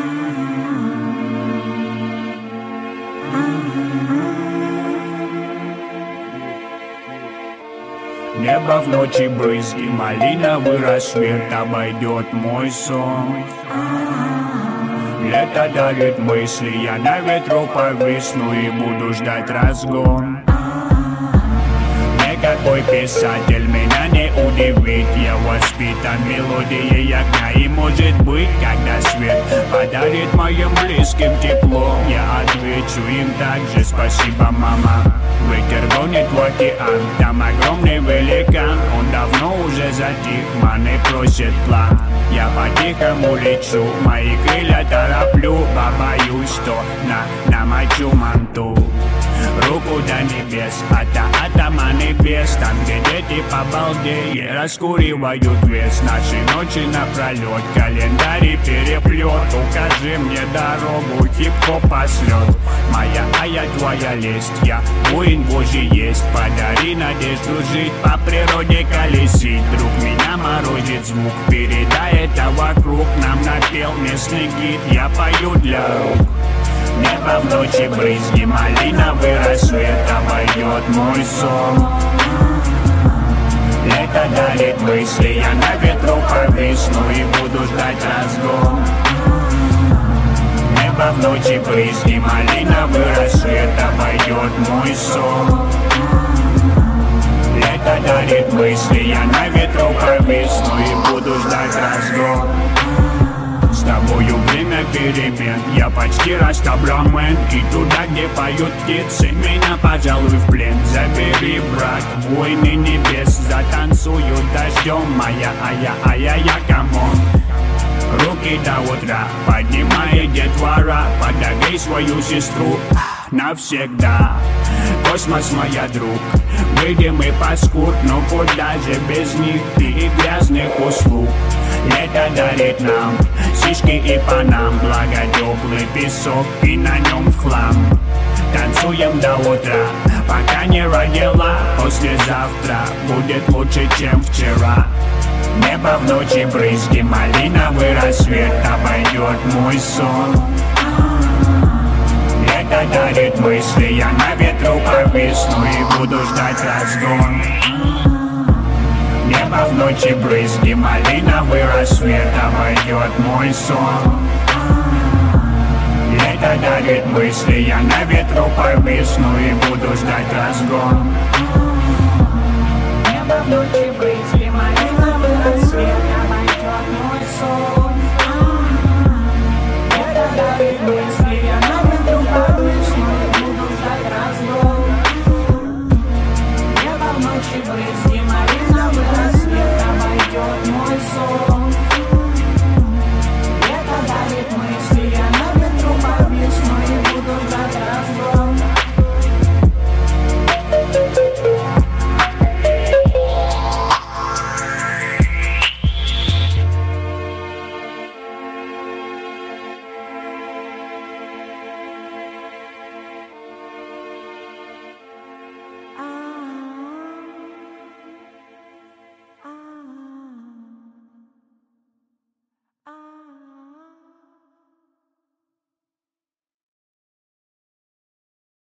Небо в ночи брызги, малиновый рассвет обойдет мой сон. Лето дарит мысли, я на ветру повисну и буду ждать разгон. Никакой писатель меня не удивит, я воспитан мелодией огня. И может быть, когда свет подарит моим близким тепло, я отвечу им также: спасибо, мама. Ветер гонит в океан, там огромный великан. Он давно уже затих, маны просит план. Я по-тихому лечу, мои крылья тороплю, побоюсь, что намочу манту. Руку до небес, атома небес. Там, где дети побалдеи раскуривают вес. Наши ночи напролет, календарь переплет. Укажи мне дорогу, хип-хоп пошлет. Моя, твоя лесть, я воин Божий есть. Подари надежду жить, по природе колесить. Друг, меня морозит звук, передай это вокруг. Нам напел местный гид, я пою для рук. Небо в ночи брызги, малиновый рассвет обойдет мой сон. Лето дарит мысли, я на ветру повисну и буду ждать разгон. Небо в ночи брызги, малиновый рассвет обойдет мой сон. Лето дарит мысли, я на ветру повисну и буду ждать разгон. С тобою время перемен, я почти растабламен. И туда, где поют птицы, меня, пожалуй, в плен забери, брат, войны небес. Затанцую дождем, моя, я, камон. Руки до утра, поднимай детвора. Подогрей свою сестру навсегда. Космос, моя друг, выйдем и паскуд, но куда же без них и грязных услуг. Лето дарит нам сишки и панам, благо теплый песок и на нем в хлам. Танцуем до утра, пока не родила. Послезавтра будет лучше, чем вчера. Небо в ночи брызги, малиновый рассвет обойдет мой сон. Лето дарит мысли, я на ветру повисну и буду ждать разгон. Небо в ночи брызги, малиновый рассвет обойдет мой сон. Лето дарит мысли, я на ветру повисну и буду ждать разгон. Небо в ночи брызги.